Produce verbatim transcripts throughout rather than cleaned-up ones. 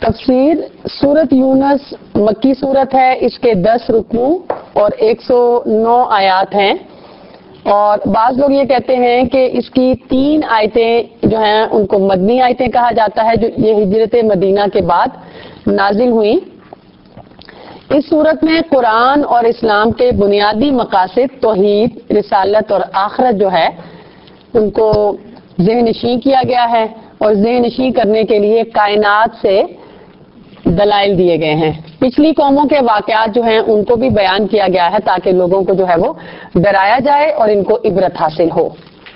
تفسیر سورت یونس مکی صورت ہے، اس کے دس رکوع اور ایک سو نو آیات ہیں، اور بعض لوگ یہ کہتے ہیں کہ اس کی تین آیتیں جو ہیں ان کو مدنی آیتیں کہا جاتا ہے، جو یہ ہجرت مدینہ کے بعد نازل ہوئی۔ اس صورت میں قرآن اور اسلام کے بنیادی مقاصد توحید، رسالت اور آخرت جو ہے ان کو ذہن نشین کیا گیا ہے، اور ذہن نشین کرنے کے لیے کائنات سے دلائل دیے گئے ہیں۔ پچھلی قوموں کے واقعات جو ہیں ان کو بھی بیان کیا گیا ہے تاکہ لوگوں کو جو ہے وہ ڈرایا جائے اور ان کو عبرت حاصل ہو۔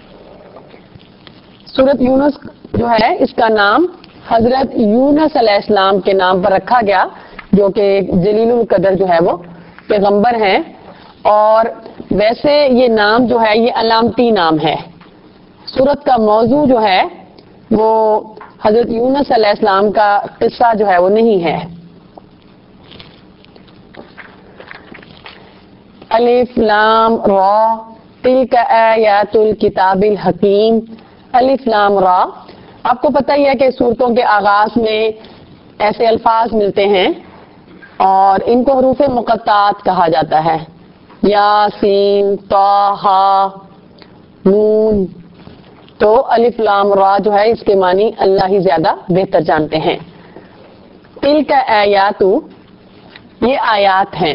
سورت یونس جو ہے اس کا نام حضرت یونس علیہ السلام کے نام پر رکھا گیا، جو کہ جلیل القدر جو ہے وہ پیغمبر ہیں، اور ویسے یہ نام جو ہے یہ علامتی نام ہے۔ سورت کا موضوع جو ہے وہ حضرت یونس علیہ السلام کا قصہ جو ہے وہ نہیں ہے۔ الف لام را تلک آیات الکتاب الحکیم۔ الف لام را، آپ کو پتہ ہی ہے کہ سورتوں کے آغاز میں ایسے الفاظ ملتے ہیں اور ان کو حروف مقطعات کہا جاتا ہے، یاسین، طٰہٰ، نون۔ تو الف لام را جو ہے اس کے معنی اللہ ہی زیادہ بہتر جانتے ہیں۔ تلک آیات، یہ آیات ہیں۔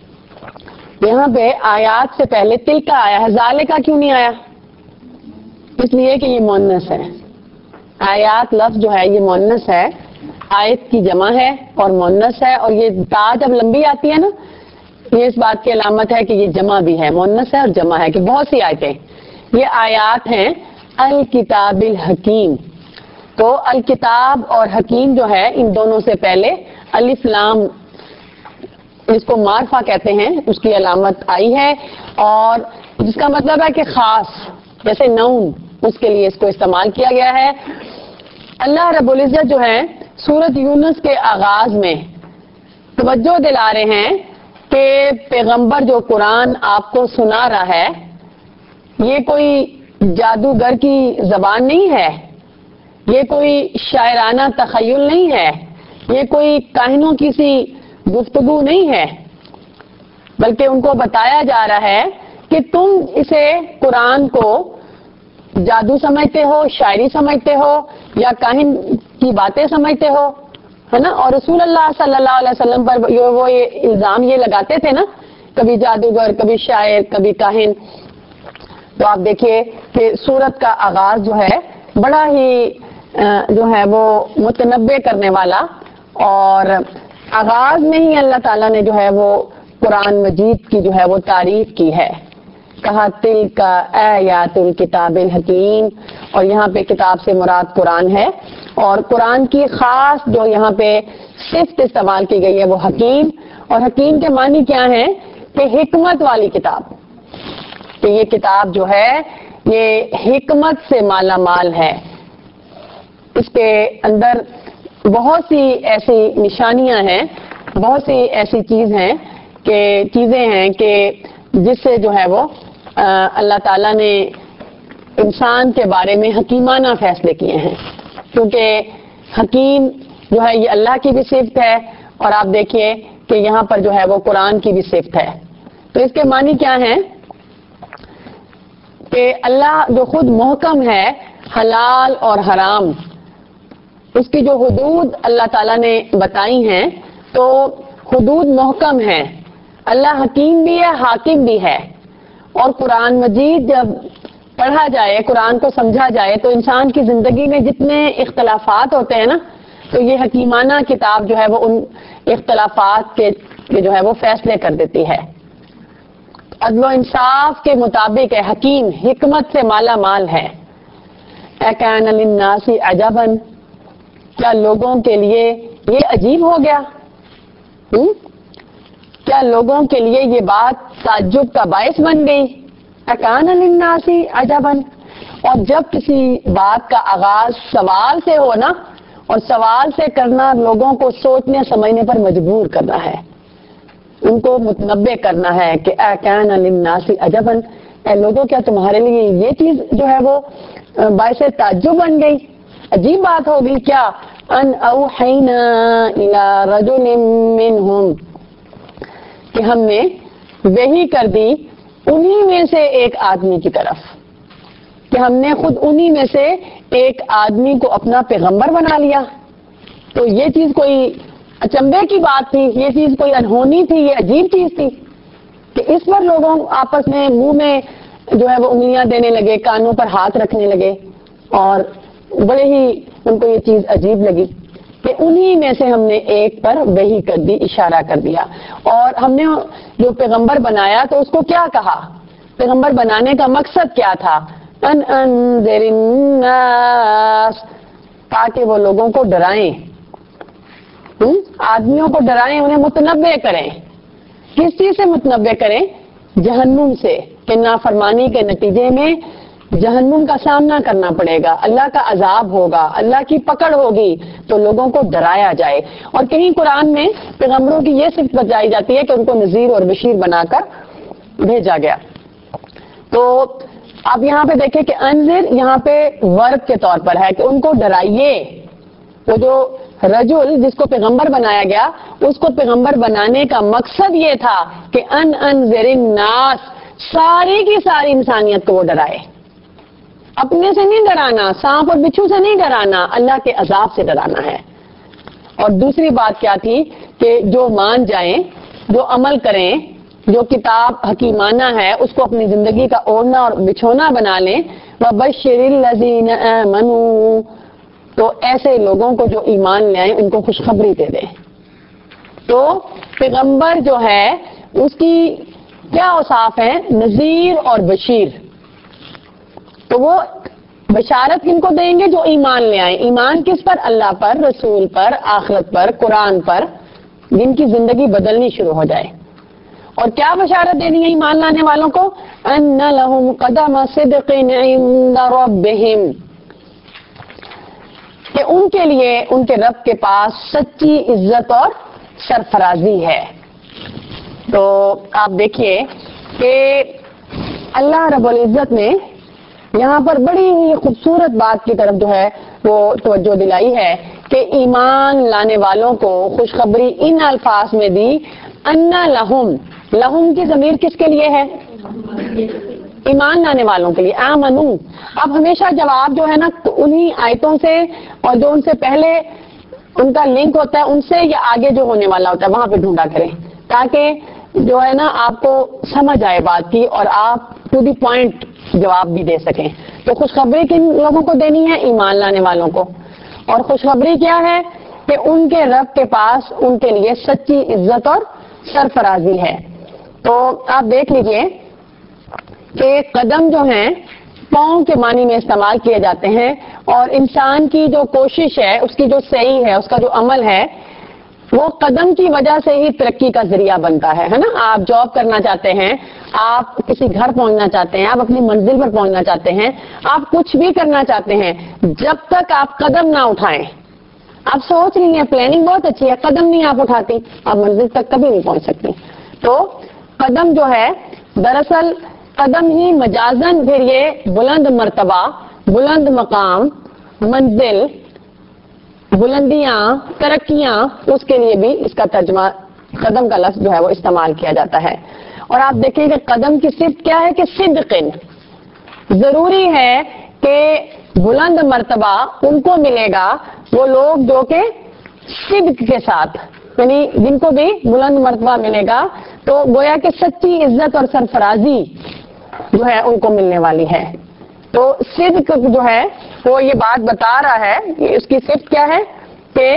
یہاں پہ آیات سے پہلے تلک آیا ہے، ذالکہ کیوں نہیں آیا؟ اس لیے کہ یہ مؤنث ہے۔ آیات لفظ جو ہے یہ مؤنث ہے، آیت کی جمع ہے اور مؤنث ہے، اور یہ تا جب لمبی آتی ہے نا، یہ اس بات کی علامت ہے کہ یہ جمع بھی ہے، مؤنث ہے اور جمع ہے، کہ بہت سی آیتیں یہ آیات ہیں الکتاب الحکیم۔ تو الکتاب اور حکیم جو ہے ان دونوں سے پہلے الف لام، اس کو معرفہ کہتے ہیں، اس کی علامت آئی ہے، اور جس کا مطلب ہے کہ خاص، جیسے نون، اس کے لیے اس کو استعمال کیا گیا ہے۔ اللہ رب العزت جو ہے سورت یونس کے آغاز میں توجہ دلا رہے ہیں کہ پیغمبر جو قرآن آپ کو سنا رہا ہے یہ کوئی جادوگر کی زبان نہیں ہے، یہ کوئی شاعرانہ تخیل نہیں ہے، یہ کوئی کاہنوں کی سی گفتگو نہیں ہے، بلکہ ان کو بتایا جا رہا ہے کہ تم اسے قرآن کو جادو سمجھتے ہو، شاعری سمجھتے ہو، یا کاہن کی باتیں سمجھتے ہو، ہے نا۔ اور رسول اللہ صلی اللہ علیہ وسلم پر وہ یہ الزام یہ لگاتے تھے نا، کبھی جادوگر، کبھی شاعر، کبھی کاہن۔ تو آپ دیکھیے کہ سورت کا آغاز جو ہے بڑا ہی جو ہے وہ متنبع کرنے والا، اور آغاز میں ہی اللہ تعالیٰ نے جو ہے وہ قرآن مجید کی جو ہے وہ تعریف کی ہے، کہا تلک آیات الکتاب الحکیم، اور یہاں پہ کتاب سے مراد قرآن ہے، اور قرآن کی خاص جو یہاں پہ صفت استعمال کی گئی ہے وہ حکیم۔ اور حکیم کے معنی کیا ہے؟ کہ حکمت والی کتاب، کہ یہ کتاب جو ہے یہ حکمت سے مالا مال ہے، اس کے اندر بہت سی ایسی نشانیاں ہیں، بہت سی ایسی چیز ہیں کہ چیزیں ہیں کہ جس سے جو ہے وہ اللہ تعالیٰ نے انسان کے بارے میں حکیمانہ فیصلے کیے ہیں، کیونکہ حکیم جو ہے یہ اللہ کی بھی صفت ہے، اور آپ دیکھیے کہ یہاں پر جو ہے وہ قرآن کی بھی صفت ہے۔ تو اس کے معنی کیا ہے کہ اللہ جو خود محکم ہے، حلال اور حرام، اس کی جو حدود اللہ تعالیٰ نے بتائی ہیں تو حدود محکم ہیں۔ اللہ حکیم بھی ہے، حاکم بھی ہے، اور قرآن مجید جب پڑھا جائے، قرآن کو سمجھا جائے، تو انسان کی زندگی میں جتنے اختلافات ہوتے ہیں نا، تو یہ حکیمانہ کتاب جو ہے وہ ان اختلافات کے جو ہے وہ فیصلے کر دیتی ہے، عدل و انصاف کے مطابق ہے، حکیم حکمت سے مالا مال ہے۔ اَكَانَ لِلنَّاسِ عَجَبًا، کیا لوگوں کے لیے یہ عجیب ہو گیا؟ ہم؟ کیا لوگوں کے لیے یہ بات تعجب کا باعث بن گئی؟ اَكَانَ لِلنَّاسِ عَجَبًا، اور جب کسی بات کا آغاز سوال سے ہو نا، اور سوال سے کرنا لوگوں کو سوچنے سمجھنے پر مجبور کرنا ہے، ان کو متنبع کرنا ہے کہ اَكَانَ لِلنَّاسِ عَجَبًا، اے لوگوں کیا تمہارے لیے یہ چیز جو ہے وہ باعث تعجب بن گئی، عجیب بات ہوگی کیا؟ ان اوحینا الی رجل منہم، کہ ہم نے وحی کر دی انہی میں سے ایک آدمی کی طرف، کہ ہم نے خود انہی میں سے ایک آدمی کو اپنا پیغمبر بنا لیا۔ تو یہ چیز کوئی اچنبے کی بات تھی، یہ چیز کوئی انہونی تھی، یہ عجیب چیز تھی کہ اس پر لوگوں آپس میں منہ میں جو ہے وہ انگلیاں دینے لگے، کانوں پر ہاتھ رکھنے لگے، اور بڑے ہی ان کو یہ چیز عجیب لگی کہ انہی میں سے ہم نے ایک پر وحی کر دی، اشارہ کر دیا۔ اور ہم نے جو پیغمبر بنایا تو اس کو کیا کہا؟ پیغمبر بنانے کا مقصد کیا تھا؟ ان انذر الناس، تاکہ وہ لوگوں کو ڈرائیں، آدمیوں کو ڈرائیں، انہیں متنبع کریں۔ کس چیز سے متنبع کریں؟ جہنم سے، کہ نافرمانی کے نتیجے میں جہنم کا سامنا کرنا پڑے گا، اللہ کا عذاب ہوگا، اللہ کی پکڑ ہوگی، تو لوگوں کو ڈرایا جائے۔ اور کہیں قرآن میں پیغمبروں کی یہ صفت بتائی جاتی ہے کہ ان کو نذیر اور بشیر بنا کر بھیجا گیا۔ تو آپ یہاں پہ دیکھیں کہ انذر یہاں پہ ورب کے طور پر ہے کہ ان کو ڈرائیے۔ وہ جو رجل جس کو پیغمبر بنایا گیا، اس کو پیغمبر بنانے کا مقصد یہ تھا کہ ان انذر الناس، ساری کی ساری انسانیت کو وہ ڈرائے۔ اپنے سے نہیں ڈرانا، سانپ اور بچھو سے نہیں ڈرانا، اللہ کے عذاب سے ڈرانا ہے۔ اور دوسری بات کیا تھی کہ جو مان جائیں، جو عمل کریں، جو کتاب حکیمانہ ہے اس کو اپنی زندگی کا اوڑھنا اور بچھونا بنا لیں۔ وَبَشِّرِ الَّذِينَ آمَنُوا، تو ایسے لوگوں کو جو ایمان لے آئیں ان کو خوشخبری دے دیں۔ تو پیغمبر جو ہے اس کی کیا اوصاف ہے؟ نذیر اور بشیر۔ تو وہ بشارت کن کو دیں گے؟ جو ایمان لے آئیں۔ ایمان کس پر؟ اللہ پر، رسول پر، آخرت پر، قرآن پر، جن کی زندگی بدلنی شروع ہو جائے۔ اور کیا بشارت دینی ہے ایمان لانے والوں کو؟ ان لہم قدم صدق عند ربہم، کہ ان کے لیے ان کے رب کے پاس سچی عزت اور سرفرازی ہے۔ تو آپ دیکھیے کہ اللہ رب العزت نے یہاں پر بڑی ہی خوبصورت بات کی طرف جو ہے وہ توجہ دلائی ہے کہ ایمان لانے والوں کو خوشخبری ان الفاظ میں دی، ان لہم، لہم کی ضمیر کس کے لیے ہے؟ ایمان لانے والوں کے لیے، آمنو۔ اب ہمیشہ جواب جو ہے نا انہی آیتوں سے اور جو ان سے پہلے ان کا لنک ہوتا ہے ان سے یا آگے جو ہونے والا ہوتا ہے وہاں پہ ڈھونڈا کریں، تاکہ جو ہے نا آپ کو سمجھ آئے بات کی اور آپ ٹو دی پوائنٹ جواب بھی دے سکیں۔ تو خوشخبری کن لوگوں کو دینی ہے؟ ایمان لانے والوں کو۔ اور خوشخبری کیا ہے؟ کہ ان کے رب کے پاس ان کے لیے سچی عزت اور سرفرازی ہے۔ تو آپ دیکھ لیجئے کہ قدم جو ہیں پاؤں کے معنی میں استعمال کیے جاتے ہیں، اور انسان کی جو کوشش ہے، اس کی جو صحیح ہے، اس کا جو عمل ہے، وہ قدم کی وجہ سے ہی ترقی کا ذریعہ بنتا ہے ہے نا۔ آپ جاب کرنا چاہتے ہیں، آپ کسی گھر پہنچنا چاہتے ہیں، آپ اپنی منزل پر پہنچنا چاہتے ہیں، آپ کچھ بھی کرنا چاہتے ہیں، جب تک آپ قدم نہ اٹھائیں، آپ سوچ رہی ہیں پلاننگ بہت اچھی ہے، قدم نہیں آپ اٹھاتی، آپ منزل تک کبھی نہیں پہنچ سکتی۔ تو قدم جو ہے دراصل قدم ہی مجازن پھر یہ بلند مرتبہ، بلند مقام، منزل، بلندیاں، ترقیاں، اس کے لیے بھی اس کا ترجمہ قدم کا لفظ جو ہے وہ استعمال کیا جاتا ہے۔ اور آپ دیکھیں کہ قدم کی صفت کیا ہے کہ صدقن، ضروری ہے کہ بلند مرتبہ ان کو ملے گا وہ لوگ جو کہ صدق کے ساتھ، یعنی جن کو بھی بلند مرتبہ ملے گا تو گویا کہ سچی عزت اور سرفرازی جو ہے ان کو ملنے والی ہے۔ تو صدق جو ہے وہ یہ بات بتا رہا ہے کہ اس کی صفت کیا ہے کہ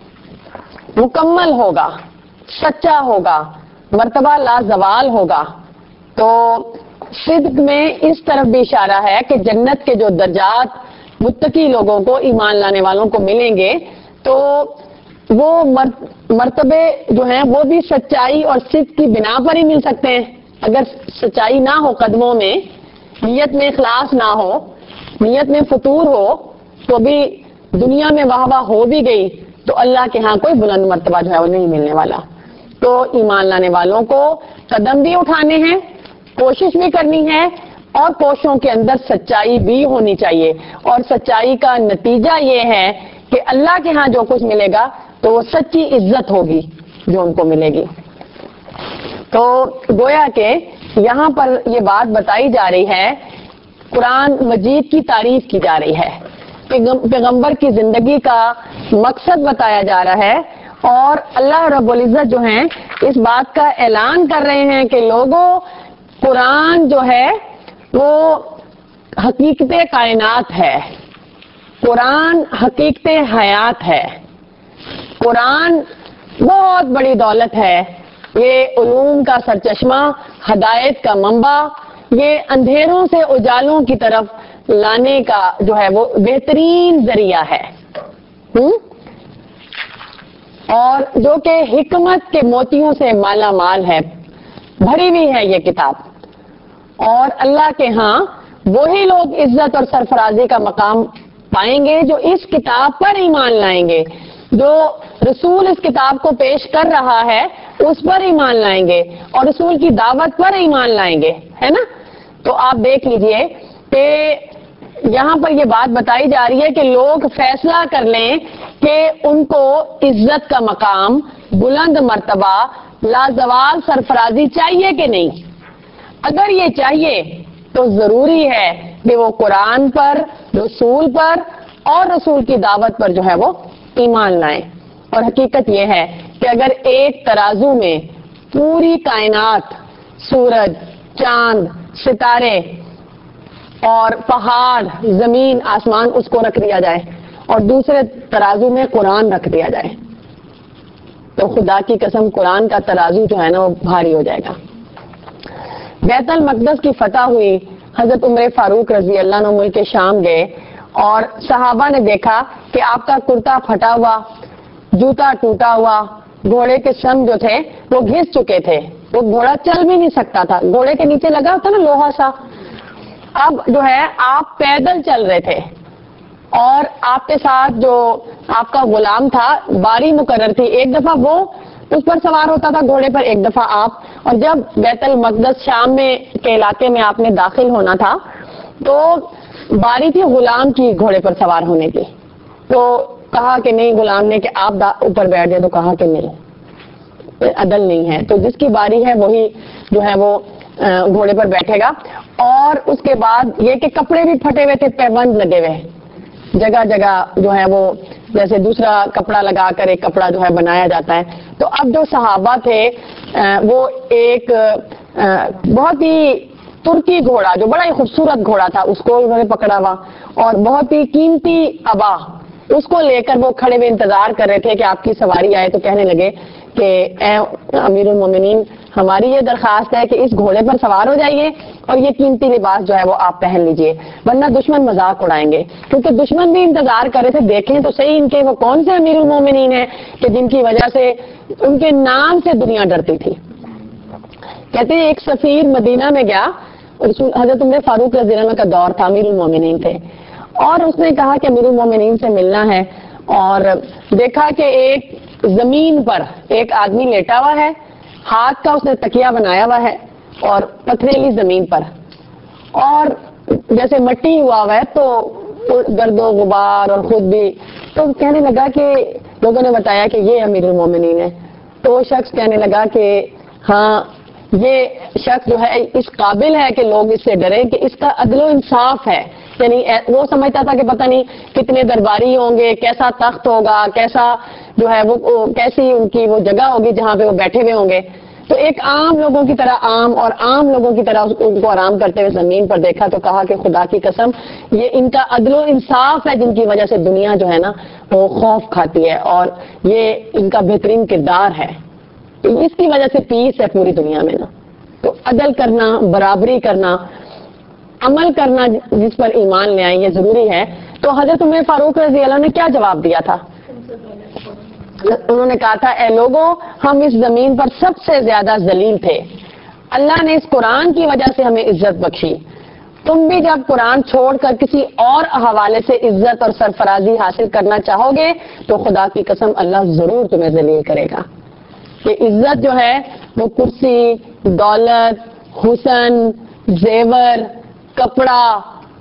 مکمل ہوگا، سچا ہوگا، مرتبہ لازوال ہوگا۔ تو صدق میں اس طرف بھی اشارہ ہے کہ جنت کے جو درجات متقی لوگوں کو، ایمان لانے والوں کو ملیں گے، تو وہ مرتبے جو ہیں وہ بھی سچائی اور صدق کی بنا پر ہی مل سکتے ہیں۔ اگر سچائی نہ ہو قدموں میں، نیت میں اخلاص نہ ہو، نیت میں فطور ہو، تو بھی دنیا میں واہ واہ ہو بھی گئی تو اللہ کے ہاں کوئی بلند مرتبہ جو ہے وہ نہیں ملنے والا۔ تو ایمان لانے والوں کو قدم بھی اٹھانے ہیں، کوشش بھی کرنی ہے، اور کوششوں کے اندر سچائی بھی ہونی چاہیے۔ اور سچائی کا نتیجہ یہ ہے کہ اللہ کے ہاں جو کچھ ملے گا تو وہ سچی عزت ہوگی جو ان کو ملے گی. تو گویا کہ یہاں پر یہ بات بتائی جا رہی ہے، قرآن مجید کی تعریف کی جا رہی ہے، پیغمبر کی زندگی کا مقصد بتایا جا رہا ہے، اور اللہ رب العزت جو ہیں اس بات کا اعلان کر رہے ہیں کہ لوگوں، قرآن جو ہے وہ حقیقت کائنات ہے، قرآن حقیقت حیات ہے، قرآن بہت بڑی دولت ہے، یہ علوم کا سرچشمہ، ہدایت کا منبع، یہ اندھیروں سے اجالوں کی طرف لانے کا جو ہے وہ بہترین ذریعہ ہے، اور جو کہ حکمت کے موتیوں سے مالا مال ہے، بھری ہوئی ہے یہ کتاب. اور اللہ کے ہاں وہی لوگ عزت اور سرفرازی کا مقام پائیں گے جو اس کتاب پر ایمان لائیں گے، جو رسول اس کتاب کو پیش کر رہا ہے اس پر ایمان لائیں گے اور رسول کی دعوت پر ایمان لائیں گے، ہے نا. تو آپ دیکھ لیجئے کہ یہاں پر یہ بات بتائی جا رہی ہے کہ لوگ فیصلہ کر لیں کہ ان کو عزت کا مقام، بلند مرتبہ، لازوال سرفرازی چاہیے کہ نہیں. اگر یہ چاہیے تو ضروری ہے کہ وہ قرآن پر، رسول پر اور رسول کی دعوت پر جو ہے وہ ایمان لائیں. اور حقیقت یہ ہے کہ اگر ایک ترازو میں پوری کائنات، سورج، چاند، ستارے اور پہاڑ، زمین، آسمان، اس کو رکھ دیا جائے اور دوسرے ترازو میں قرآن رکھ دیا جائے تو خدا کی قسم قرآن کا ترازو جو ہے نا وہ بھاری ہو جائے گا. بیت المقدس کی فتح ہوئی، حضرت عمر فاروق رضی اللہ عنہ ملک شام گئے اور صحابہ نے دیکھا کہ آپ کا کرتا پھٹا ہوا، جوتا ٹوٹا ہوا، گھوڑے کے سم جو تھے وہ گھس چکے تھے، وہ گھوڑا چل بھی نہیں سکتا تھا، گھوڑے کے نیچے لگا ہوتا نا لوہا سا. اب جو ہے آپ پیدل چل رہے تھے اور آپ کے ساتھ جو آپ کا غلام تھا، باری مقرر تھی، ایک دفعہ وہ اس پر سوار ہوتا تھا گھوڑے پر، ایک دفعہ آپ. اور جب بیت المقدس شام میں کے علاقے میں آپ نے داخل ہونا تھا تو باری تھی غلام کی گھوڑے پر سوار ہونے کی، تو کہا کہ نہیں، غلام نے کہ آپ اوپر بیٹھ جائے، تو کہا کہ نہیں، عدل نہیں ہے. تو جس کی باری ہے وہی جو ہے وہ گھوڑے پر بیٹھے گا. اور اس کے بعد یہ کہ کپڑے بھی پھٹے ہوئے تھے، پیبند لگے ہوئے جگہ جگہ جو ہے وہ جیسے دوسرا کپڑا لگا کر ایک کپڑا جو ہے بنایا جاتا ہے. تو اب جو صحابہ تھے وہ ایک بہت ہی ترکی گھوڑا جو بڑا ہی خوبصورت گھوڑا تھا اس کو انہوں نے پکڑا ہوا اور بہت ہی قیمتی ابا اس کو لے کر وہ کھڑے ہوئے انتظار کر رہے تھے کہ آپ کی سواری آئے. تو کہنے لگے کہ اے امیر المومنین، ہماری یہ درخواست ہے کہ اس گھوڑے پر سوار ہو جائیے اور یہ قیمتی لباس جو ہے وہ آپ پہن لیجئے، ورنہ دشمن مذاق اڑائیں گے. کیونکہ دشمن بھی انتظار کر رہے تھے، دیکھیں تو صحیح ان کے وہ کون سے امیر المومنین ہیں کہ جن کی وجہ سے ان کے نام سے دنیا ڈرتی تھی. کہتے ہیں ایک سفیر مدینہ میں گیا، حضرت عمر فاروق رضی اللہ عنہ کا دور تھا، امیر المومنین تھے، اور اس نے کہا کہ امیر المومنین سے ملنا ہے. اور دیکھا کہ ایک زمین پر ایک آدمی لیٹا ہوا ہے، ہاتھ کا اس نے تکیہ بنایا ہوا ہے اور پتھریلی زمین پر، اور جیسے مٹی ہوا ہوا ہے تو گرد و غبار اور خود بھی. تو کہنے لگا کہ لوگوں نے بتایا کہ یہ امیر المومنین ہے. تو وہ شخص کہنے لگا کہ ہاں یہ شخص جو ہے اس قابل ہے کہ لوگ اس سے ڈریں کہ اس کا عدل و انصاف ہے. یعنی وہ سمجھتا تھا کہ پتہ نہیں کتنے درباری ہوں گے، کیسا تخت ہوگا، کیسا جو ہے وہ کیسی ان کی وہ جگہ ہوگی جہاں پہ وہ بیٹھے ہوئے ہوں گے. تو ایک عام لوگوں کی طرح عام اور عام لوگوں کی طرح ان کو آرام کرتے ہوئے زمین پر دیکھا تو کہا کہ خدا کی قسم یہ ان کا عدل و انصاف ہے جن کی وجہ سے دنیا جو ہے نا وہ خوف کھاتی ہے، اور یہ ان کا بہترین کردار ہے، اس کی وجہ سے پیس ہے پوری دنیا میں نا. تو عدل کرنا، برابری کرنا، عمل کرنا جس پر ایمان لے آئیں یہ ضروری ہے. تو حضرت عمر فاروق رضی اللہ نے کیا جواب دیا تھا؟ انہوں نے کہا تھا اے لوگوں، ہم اس زمین پر سب سے زیادہ ذلیل تھے، اللہ نے اس قرآن کی وجہ سے ہمیں عزت بخشی. تم بھی جب قرآن چھوڑ کر کسی اور حوالے سے عزت اور سرفرازی حاصل کرنا چاہو گے تو خدا کی قسم اللہ ضرور تمہیں ذلیل کرے گا. کہ عزت جو ہے وہ کرسی، دولت، حسن، زیور، کپڑا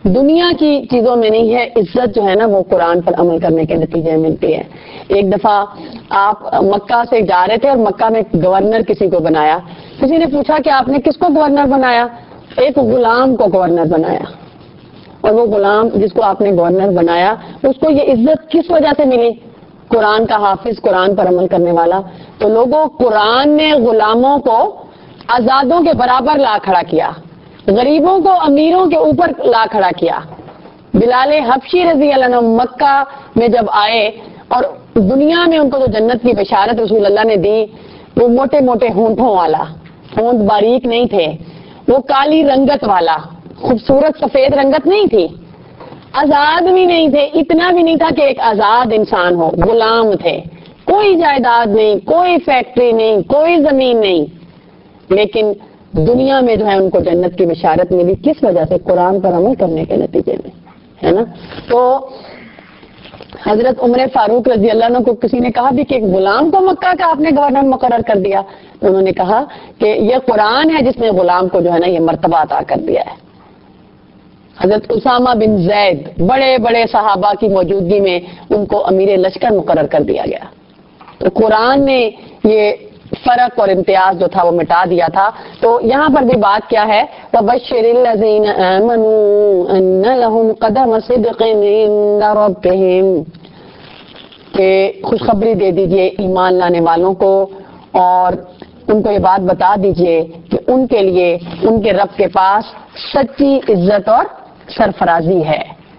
دنیا کی چیزوں میں نہیں ہے، عزت جو ہے نا وہ قرآن پر عمل کرنے کے نتیجے میں ملتی ہے۔ ایک دفعہ آپ مکہ سے جا رہے تھے اور مکہ میں گورنر کسی کو بنایا، کسی نے پوچھا کہ آپ نے کس کو گورنر بنایا؟ ایک غلام کو گورنر بنایا، اور وہ غلام جس کو آپ نے گورنر بنایا اس کو یہ عزت کس وجہ سے ملی؟ قرآن کا حافظ، قرآن پر عمل کرنے والا۔ تو لوگوں، قرآن نے غلاموں کو آزادوں کے برابر لا کھڑا کیا، غریبوں کو امیروں کے اوپر لا کھڑا کیا۔ بلال حبشی رضی اللہ عنہ مکہ میں جب آئے اور دنیا میں ان کو جو جنت کی بشارت رسول اللہ نے دی، وہ موٹے موٹے ہونٹوں والا، ہونٹ باریک نہیں تھے، وہ کالی رنگت والا، خوبصورت سفید رنگت نہیں تھی، آزاد بھی نہیں تھے، اتنا بھی نہیں تھا کہ ایک آزاد انسان ہو، غلام تھے، کوئی جائیداد نہیں، کوئی فیکٹری نہیں، کوئی زمین نہیں، لیکن دنیا میں جو ہے ان کو جنت کی بشارت ملی، کس وجہ سے؟ قرآن پر عمل کرنے کے نتیجے میں، ہے نا۔ تو حضرت عمر فاروق رضی اللہ عنہ کو کسی نے کہا بھی کہ ایک غلام کو مکہ کا آپ نے گورنر مقرر کر دیا، تو انہوں نے کہا کہ یہ قرآن ہے جس نے غلام کو جو ہے نا یہ مرتبہ عطا کر دیا ہے۔ حضرت اسامہ بن زید، بڑے بڑے صحابہ کی موجودگی میں ان کو امیر لشکر مقرر کر دیا گیا۔ تو قرآن نے یہ فرق اور امتیاز جو تھا وہ مٹا دیا تھا۔ تو یہاں پر بھی بات کیا ہے؟ وَبَشِّرِ الَّذِينَ آمَنُوا أَنَّ لَهُمْ قَدَمَ صِدْقٍ عِندَ رَبِّهِمْ، کہ خوشخبری دے دیجئے ایمان لانے والوں کو اور ان کو یہ بات بتا دیجئے کہ ان کے لیے ان کے رب کے پاس سچی عزت اور سرفرازی ہے۔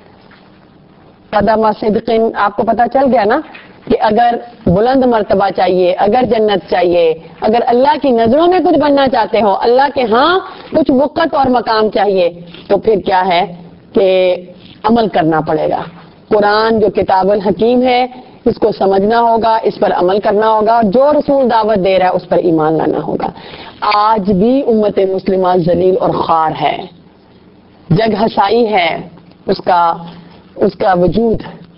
قدم صدق، آپ کو پتا چل گیا نا کہ اگر بلند مرتبہ چاہیے، اگر جنت چاہیے، اگر اللہ کی نظروں میں کچھ بننا چاہتے ہو، اللہ کے ہاں کچھ وقت اور مقام چاہیے، تو پھر کیا ہے کہ عمل کرنا پڑے گا۔ قرآن جو کتاب الحکیم ہے، اس کو سمجھنا ہوگا، اس پر عمل کرنا ہوگا، اور جو رسول دعوت دے رہا ہے اس پر ایمان لانا ہوگا۔ آج بھی امت مسلمہ ذلیل اور خوار ہے، جگ ہسائی ہے اس کا اس کا وجود،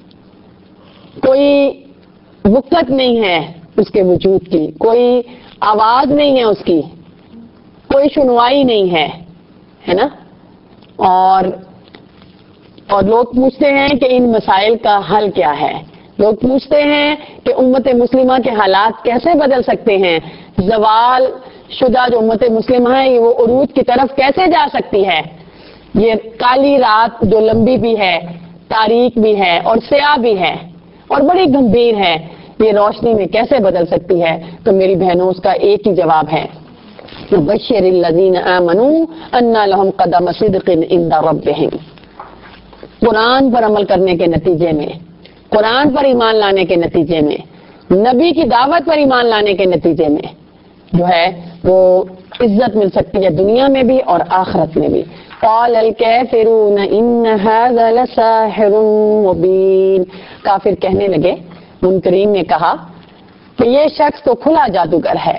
کوئی وقت نہیں ہے اس کے وجود کی، کوئی آواز نہیں ہے اس کی، کوئی سنوائی نہیں ہے، ہے نا۔ اور اور لوگ پوچھتے ہیں کہ ان مسائل کا حل کیا ہے، لوگ پوچھتے ہیں کہ امت مسلمہ کے حالات کیسے بدل سکتے ہیں، زوال شدہ جو امت مسلمہ ہے یہ وہ عروج کی طرف کیسے جا سکتی ہے، یہ کالی رات جو لمبی بھی ہے، تاریک بھی ہے اور سیاہ بھی ہے اور بڑی گمبھیر ہے، یہ روشنی میں کیسے بدل سکتی ہے؟ تو میری بہنوں اس کا ایک ہی جواب ہے، بشر الذین آمنوا ان لهم قدم صدق عند ربهم۔ قرآن پر عمل کرنے کے نتیجے میں، قرآن پر ایمان لانے کے نتیجے میں، نبی کی دعوت پر ایمان لانے کے نتیجے میں جو ہے وہ عزت مل سکتی ہے، دنیا میں بھی اور آخرت میں بھی۔ قال الکافرون ان هذا لساحر مبین، کافر کہنے لگے، منکرین نے کہا کہ یہ شخص تو کھلا جادوگر ہے،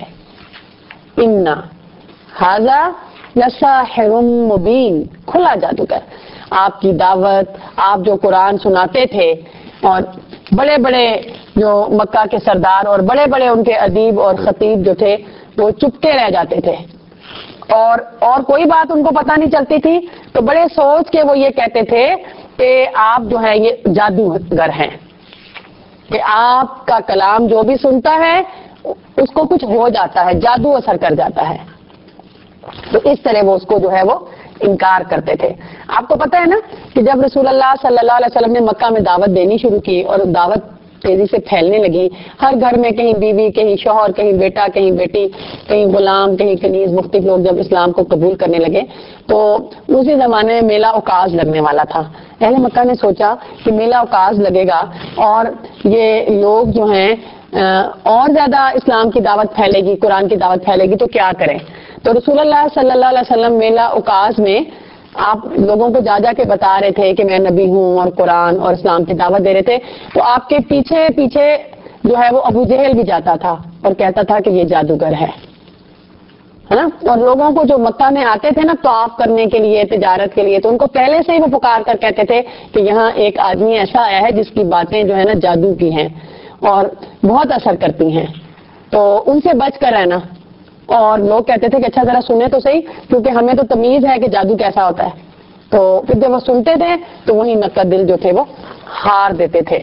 ان هذا لساحر مبین، کھلا جادوگر۔ آپ کی دعوت، آپ جو قرآن سناتے تھے، اور بڑے بڑے جو مکہ کے سردار اور بڑے بڑے ان کے ادیب اور خطیب جو تھے وہ چپکے رہ جاتے تھے، اور اور کوئی بات ان کو پتہ نہیں چلتی تھی، تو بڑے سوچ کے وہ یہ کہتے تھے کہ آپ جو ہے یہ جادوگر ہیں، کہ آپ کا کلام جو بھی سنتا ہے اس کو کچھ ہو جاتا ہے، جادو اثر کر جاتا ہے۔ تو اس طرح وہ اس کو جو ہے وہ انکار کرتے تھے۔ آپ کو پتہ ہے نا کہ جب رسول اللہ صلی اللہ علیہ وسلم نے مکہ میں دعوت دینی شروع کی اور دعوت تیزی سے پھیلنے لگی، ہر گھر میں کہیں بیوی، کہیں شوہر، کہیں بیٹا، کہیں بیٹی، کہیں غلام، کہیں کنیز، مختلف لوگ جب اسلام کو قبول کرنے لگے، تو اسی زمانے میں میلہ اوکاز لگنے والا تھا۔ اہل مکہ نے سوچا کہ میلہ اوکاز لگے گا اور یہ لوگ جو ہیں اور زیادہ اسلام کی دعوت پھیلے گی، قرآن کی دعوت پھیلے گی، تو کیا کریں؟ تو رسول اللہ صلی اللہ علیہ وسلم میلہ اوکاز میں آپ لوگوں کو جا جا کے بتا رہے تھے کہ میں نبی ہوں اور قرآن اور اسلام کی دعوت دے رہے تھے، تو آپ کے پیچھے پیچھے جو ہے وہ ابو جہل بھی جاتا تھا اور کہتا تھا کہ یہ جادوگر ہے، ہے نا۔ اور لوگوں کو جو مکہ میں آتے تھے نا طواف کرنے کے لیے، تجارت کے لیے، تو ان کو پہلے سے ہی وہ پکار کر کہتے تھے کہ یہاں ایک آدمی ایسا آیا ہے جس کی باتیں جو ہے نا جادو کی ہیں اور بہت اثر کرتی ہیں، تو ان سے بچ کر رہنا۔ اور لوگ کہتے تھے کہ اچھا ذرا سنیں تو صحیح، کیونکہ ہمیں تو تمیز ہے کہ جادو کیسا ہوتا ہے، تو پھر جب وہ سنتے تھے تو وہی نقد دل جو تھے وہ ہار دیتے تھے.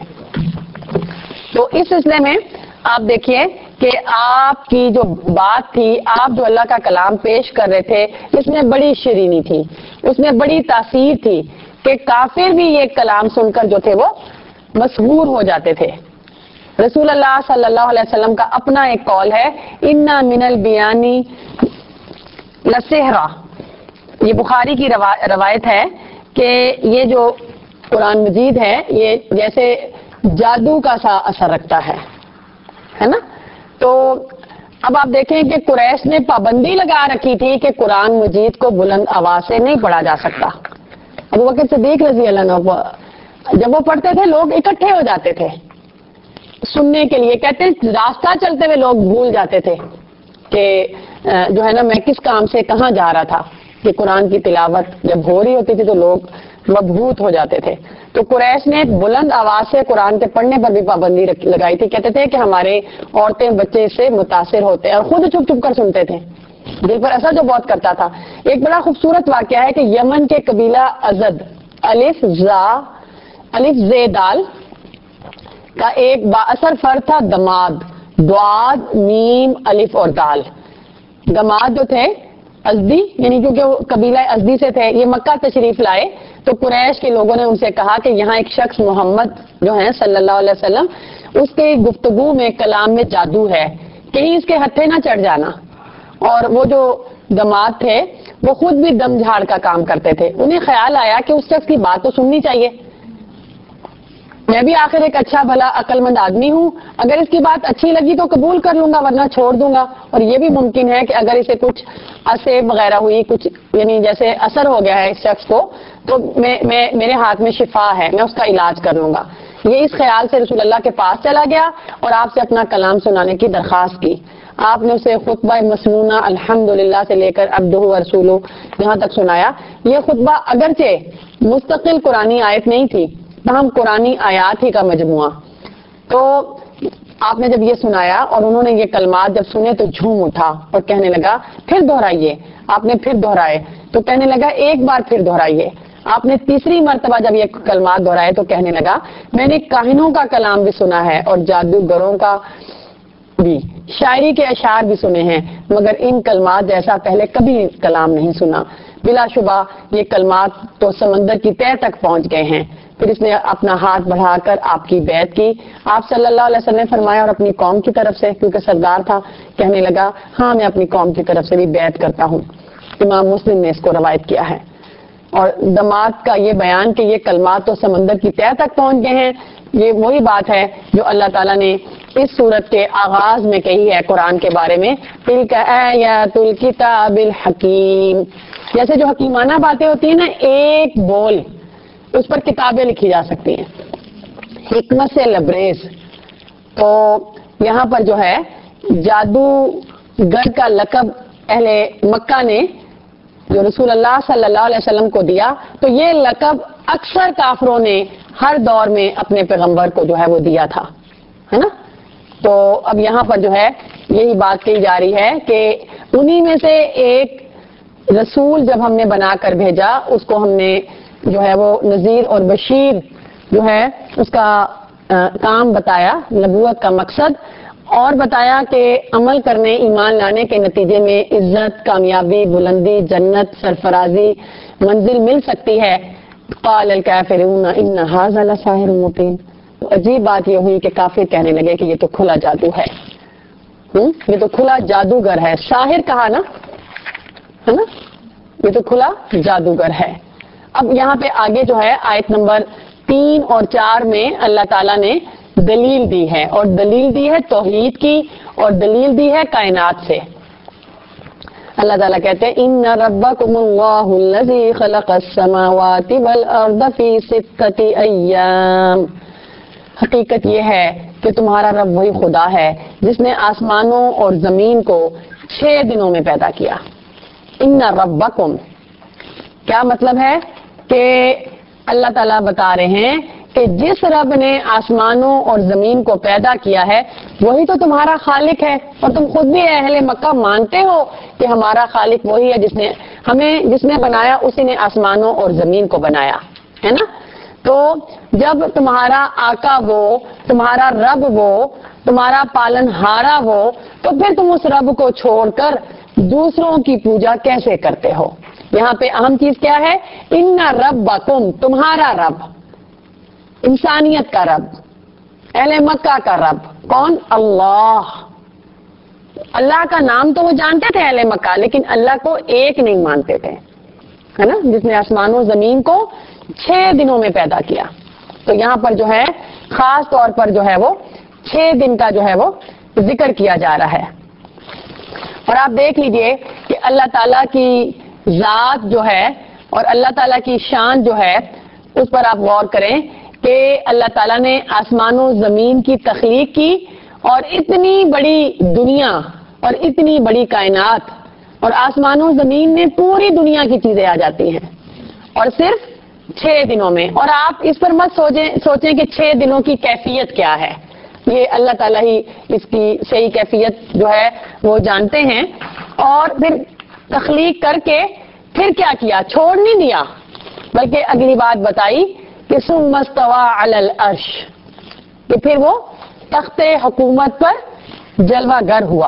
تو اس سلسلے میں آپ دیکھیے کہ آپ کی جو بات تھی، آپ جو اللہ کا کلام پیش کر رہے تھے، اس میں بڑی شیرینی تھی، اس میں بڑی تاثیر تھی کہ کافر بھی یہ کلام سن کر جو تھے وہ مسحور ہو جاتے تھے. رسول اللہ صلی اللہ علیہ وسلم کا اپنا ایک قول ہے، اِنَّ مِنَ الْبِيَانِ لَسِحْرًا. یہ بخاری کی روایت ہے کہ یہ جو قرآن مجید ہے یہ جیسے جادو کا سا اثر رکھتا ہے ہے نا. تو اب آپ دیکھیں کہ قریش نے پابندی لگا رکھی تھی کہ قرآن مجید کو بلند آواز سے نہیں پڑھا جا سکتا. ابو بکر صدیق رضی اللہ عنہ جب وہ پڑھتے تھے لوگ اکٹھے ہو جاتے تھے سننے کے لیے. کہتے ہیں راستہ چلتے ہوئے لوگ بھول جاتے تھے کہ جو ہے نا میں کس کام سے کہاں جا رہا تھا، کہ قرآن کی تلاوت جب ہو رہی ہوتی تھی تو لوگ مبہوت ہو جاتے تھے. تو قریش نے بلند آواز سے قرآن کے پڑھنے پر بھی پابندی لگائی تھی. کہتے تھے کہ ہمارے عورتیں بچے اس سے متاثر ہوتے اور خود چھپ چھپ کر سنتے تھے، دل پر اثر جو بہت کرتا تھا. ایک بڑا خوبصورت واقعہ ہے کہ یمن کے قبیلہ ازد الف زا الف زے دال کا ایک با اثر فرد تھا دماد، دعاد میم الف اور دال. دماد جو تھے ازدی، یعنی کیونکہ وہ قبیلہ ازدی سے تھے، یہ مکہ تشریف لائے تو قریش کے لوگوں نے ان سے کہا کہ یہاں ایک شخص محمد جو ہیں صلی اللہ علیہ وسلم، اس کے گفتگو میں کلام میں جادو ہے، کہیں اس کے ہتھے نہ چڑھ جانا. اور وہ جو دماد تھے وہ خود بھی دم جھاڑ کا کام کرتے تھے. انہیں خیال آیا کہ اس شخص کی بات تو سننی چاہیے، میں بھی آخر ایک اچھا بھلا عقل مند آدمی ہوں، اگر اس کی بات اچھی لگی تو قبول کر لوں گا ورنہ چھوڑ دوں گا. اور یہ بھی ممکن ہے کہ اگر اسے کچھ اسیب وغیرہ ہوئی، کچھ یعنی جیسے اثر ہو گیا ہے اس شخص کو، تو میں, میں میرے ہاتھ میں شفا ہے، میں اس کا علاج کر لوں گا. یہ اس خیال سے رسول اللہ کے پاس چلا گیا اور آپ سے اپنا کلام سنانے کی درخواست کی. آپ نے اسے خطبہ مسنونہ الحمدللہ سے لے کر عبدہ و رسولہ یہاں تک سنایا. یہ خطبہ اگرچہ مستقل قرآنی آیت نہیں تھی تاہم قرآنی آیات ہی کا مجموعہ. تو آپ نے جب یہ سنایا اور انہوں نے یہ کلمات جب سنے تو جھوم اٹھا اور کہنے لگا پھر دہرائیے. آپ نے پھر دہرائے تو کہنے لگا ایک بار پھر دہرائیے. آپ نے تیسری مرتبہ جب یہ کلمات دہرائے تو کہنے لگا میں نے کاہنوں کا کلام بھی سنا ہے اور جادوگروں کا بھی، شاعری کے اشعار بھی سنے ہیں، مگر ان کلمات جیسا پہلے کبھی کلام نہیں سنا. بلا شبہ یہ کلمات تو سمندر کی تہہ تک پہنچ گئے ہیں. پھر اس نے اپنا ہاتھ بڑھا کر آپ کی بیعت کی. آپ صلی اللہ علیہ وسلم نے فرمایا اور اپنی قوم کی طرف سے، کیونکہ سردار تھا، کہنے لگا ہاں میں اپنی قوم کی طرف سے بھی بیعت کرتا ہوں. امام مسلم نے اس کو روایت کیا ہے. اور دماد کا یہ بیان کہ یہ کلمات تو سمندر کی تہہ تک پہنچ گئے ہیں، یہ وہی بات ہے جو اللہ تعالیٰ نے اس سورت کے آغاز میں کہی ہے قرآن کے بارے میں، تلک آیات الکتاب الحکیم. جیسے جو حکیمانہ باتیں ہوتی ہیں نا، ایک بول اس پر کتابیں لکھی جا سکتی ہیں، حکمت سے لبریز. تو یہاں پر جو ہے جادوگر کا لقب اہل مکہ نے جو رسول اللہ صلی اللہ علیہ وسلم کو دیا، تو یہ لقب اکثر کافروں نے ہر دور میں اپنے پیغمبر کو جو ہے وہ دیا تھا، ہے نا. تو اب یہاں پر جو ہے یہی بات کہی جا رہی ہے کہ انہی میں سے ایک رسول جب ہم نے بنا کر بھیجا، اس کو ہم نے جو ہے وہ نذیر اور بشیر جو ہے اس کا کام بتایا، نبوت کا مقصد، اور بتایا کہ عمل کرنے ایمان لانے کے نتیجے میں عزت، کامیابی، بلندی، جنت، سرفرازی، منزل مل سکتی ہے. قال الکافرون ان ھذا لساحر مبین. تو عجیب بات یہ ہوئی کہ کافر کہنے لگے کہ یہ تو کھلا جادو ہے، یہ تو کھلا جادوگر ہے. ساحر کہا نا، ہے نا، یہ تو کھلا جادوگر ہے. اب یہاں پہ آگے جو ہے آیت نمبر تین اور چار میں اللہ تعالیٰ نے دلیل دی ہے، اور دلیل دی ہے توحید کی اور دلیل دی ہے کائنات سے. اللہ تعالیٰ کہتے ہیں ان ربکم اللہ الذی خلق السماوات والارض فی ستۃ ایام. حقیقت یہ ہے کہ تمہارا رب وہی خدا ہے جس نے آسمانوں اور زمین کو چھ دنوں میں پیدا کیا. ان ربکم کیا مطلب ہے کہ اللہ تعالیٰ بتا رہے ہیں کہ جس رب نے آسمانوں اور زمین کو پیدا کیا ہے وہی تو تمہارا خالق ہے، اور تم خود بھی اہل مکہ مانتے ہو کہ ہمارا خالق وہی ہے جس نے ہمیں جس نے بنایا، اسی نے آسمانوں اور زمین کو بنایا ہے نا۔ تو جب تمہارا آقا وہ، تمہارا رب وہ، تمہارا پالن ہارا وہ، تو پھر تم اس رب کو چھوڑ کر دوسروں کی پوجا کیسے کرتے ہو؟ یہاں پہ اہم چیز کیا ہے؟ ان ربکم، تمہارا رب، انسانیت کا رب، اہل مکہ کا رب کون؟ اللہ۔ اللہ کا نام تو وہ جانتے تھے اہل مکہ، لیکن اللہ کو ایک نہیں مانتے تھے، ہے نا، جس نے آسمانوں زمین کو چھ دنوں میں پیدا کیا۔ تو یہاں پر جو ہے خاص طور پر جو ہے وہ چھ دن کا جو ہے وہ ذکر کیا جا رہا ہے۔ اور آپ دیکھ لیجئے کہ اللہ تعالیٰ کی ذات جو ہے اور اللہ تعالیٰ کی شان جو ہے اس پر آپ غور کریں کہ اللہ تعالیٰ نے آسمانوں زمین کی تخلیق کی، اور اتنی بڑی دنیا اور اتنی بڑی کائنات، اور آسمانوں زمین میں پوری دنیا کی چیزیں آ جاتی ہیں، اور صرف چھ دنوں میں۔ اور آپ اس پر مت سوچیں سوچیں کہ چھ دنوں کی کیفیت کیا ہے، یہ اللہ تعالیٰ ہی اس کی صحیح کیفیت جو ہے وہ جانتے ہیں۔ اور پھر تخلیق کر کے پھر کیا کیا؟ چھوڑ نہیں دیا، بلکہ اگلی بات بتائی کہ ثم استوى علی العرش، کہ پھر وہ تخت حکومت پر جلوہ گر ہوا۔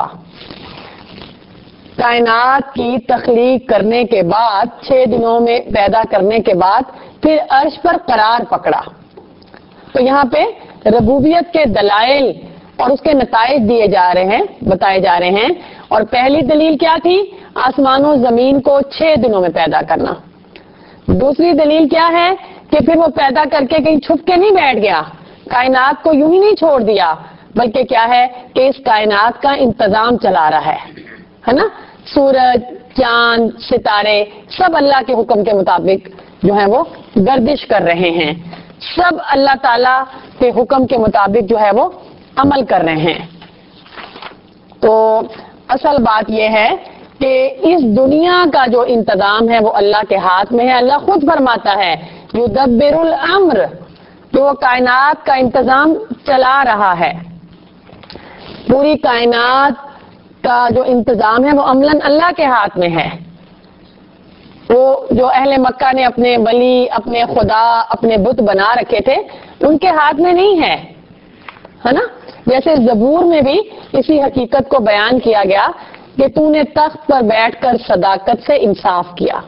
کائنات کی تخلیق کرنے کے بعد، چھ دنوں میں پیدا کرنے کے بعد پھر عرش پر قرار پکڑا۔ تو یہاں پہ ربوبیت کے دلائل اور اس کے نتائج دیے جا رہے ہیں، بتائے جا رہے ہیں۔ اور پہلی دلیل کیا تھی؟ آسمانوں زمین کو چھ دنوں میں پیدا کرنا۔ دوسری دلیل کیا ہے؟ کہ پھر وہ پیدا کر کے کہیں چھپ کے نہیں بیٹھ گیا، کائنات کو یوں ہی نہیں چھوڑ دیا، بلکہ کیا ہے کہ اس کائنات کا انتظام چلا رہا ہے ہے نا۔ سورج، چاند، ستارے سب اللہ کے حکم کے مطابق جو ہے وہ گردش کر رہے ہیں، سب اللہ تعالیٰ کے حکم کے مطابق جو ہے وہ عمل کر رہے ہیں۔ تو اصل بات یہ ہے کہ اس دنیا کا جو انتظام ہے وہ اللہ کے ہاتھ میں ہے۔ اللہ خود فرماتا ہے یدبر الامر، کہ وہ کائنات کا انتظام چلا رہا ہے۔ پوری کائنات کا جو انتظام ہے وہ عملاً اللہ کے ہاتھ میں ہے۔ وہ جو اہل مکہ نے اپنے ولی، اپنے خدا، اپنے بت بنا رکھے تھے، ان کے ہاتھ میں نہیں ہے، ہے نا۔ جیسے زبور میں بھی اسی حقیقت کو بیان کیا گیا کہ تو نے تخت پر بیٹھ کر صداقت سے انصاف کیا،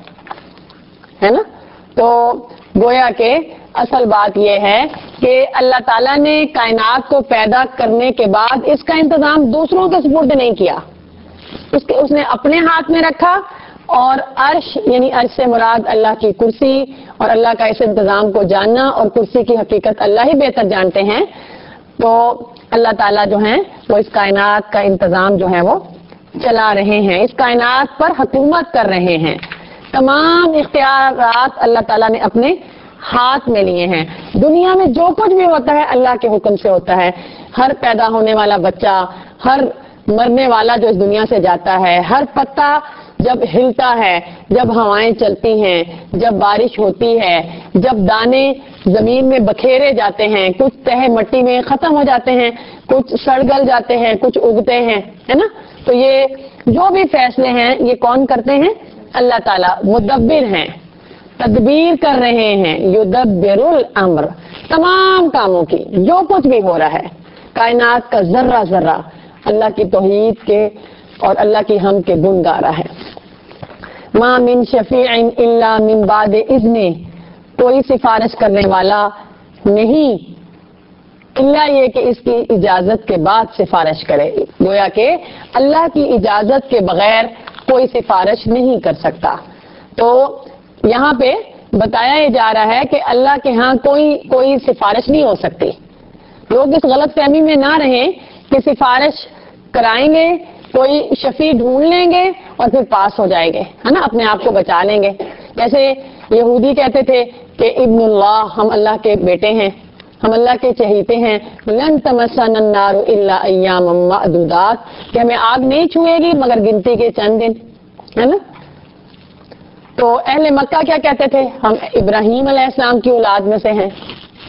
ہے نا۔ تو گویا کہ اصل بات یہ ہے کہ اللہ تعالیٰ نے کائنات کو پیدا کرنے کے بعد اس کا انتظام دوسروں کے سپرد نہیں کیا، اس کے اس نے اپنے ہاتھ میں رکھا۔ اور عرش یعنی عرش سے مراد اللہ کی کرسی، اور اللہ کا اس انتظام کو جاننا اور کرسی کی حقیقت اللہ ہی بہتر جانتے ہیں۔ تو اللہ تعالیٰ جو ہیں وہ اس کائنات کا انتظام جو ہے وہ چلا رہے ہیں، اس کائنات پر حکومت کر رہے ہیں۔ تمام اختیارات اللہ تعالیٰ نے اپنے ہاتھ میں لیے ہیں۔ دنیا میں جو کچھ بھی ہوتا ہے اللہ کے حکم سے ہوتا ہے۔ ہر پیدا ہونے والا بچہ، ہر مرنے والا جو اس دنیا سے جاتا ہے، ہر پتا جب ہلتا ہے، جب ہوائیں چلتی ہیں، جب بارش ہوتی ہے، جب دانے زمین میں بکھیرے جاتے ہیں، کچھ تہ مٹی میں ختم ہو جاتے ہیں، کچھ سڑ گل جاتے ہیں، کچھ اگتے ہیں، ہے نا۔ تو یہ جو بھی فیصلے ہیں یہ کون کرتے ہیں؟ اللہ تعالیٰ مدبر ہیں، تدبیر کر رہے ہیں، یدبر الامر، تمام کاموں کی جو کچھ بھی ہو رہا ہے، کائنات کا ذرہ ذرہ اللہ کی توحید کے اور اللہ کی حمد کے گن گا رہا ہے۔ ما من شفیع الا من بعد اذن، کوئی سفارش کرنے والا نہیں الا یہ کہ اس کی اجازت کے بعد سفارش کرے۔ گویا کہ اللہ کی اجازت کے بغیر کوئی سفارش نہیں کر سکتا۔ تو یہاں پہ بتایا جا رہا ہے کہ اللہ کے ہاں کوئی کوئی سفارش نہیں ہو سکتی۔ لوگ اس غلط فہمی میں نہ رہیں کہ سفارش کرائیں گے، کوئی شفیع ڈھونڈ لیں گے اور پھر پاس ہو جائیں گے، ہے نا، اپنے آپ کو بچا لیں گے۔ جیسے یہودی کہتے تھے کہ ابن اللہ، ہم اللہ کے بیٹے ہیں، ہم اللہ کے چہیتے ہیں، لن تمسنا النار الا ایاما معدودات، کہ ہمیں آگ نہیں چھوئے گی مگر گنتی کے چند دن، ہے نا۔ تو اہل مکہ کیا کہتے تھے؟ ہم ابراہیم علیہ السلام کی اولاد میں سے ہیں،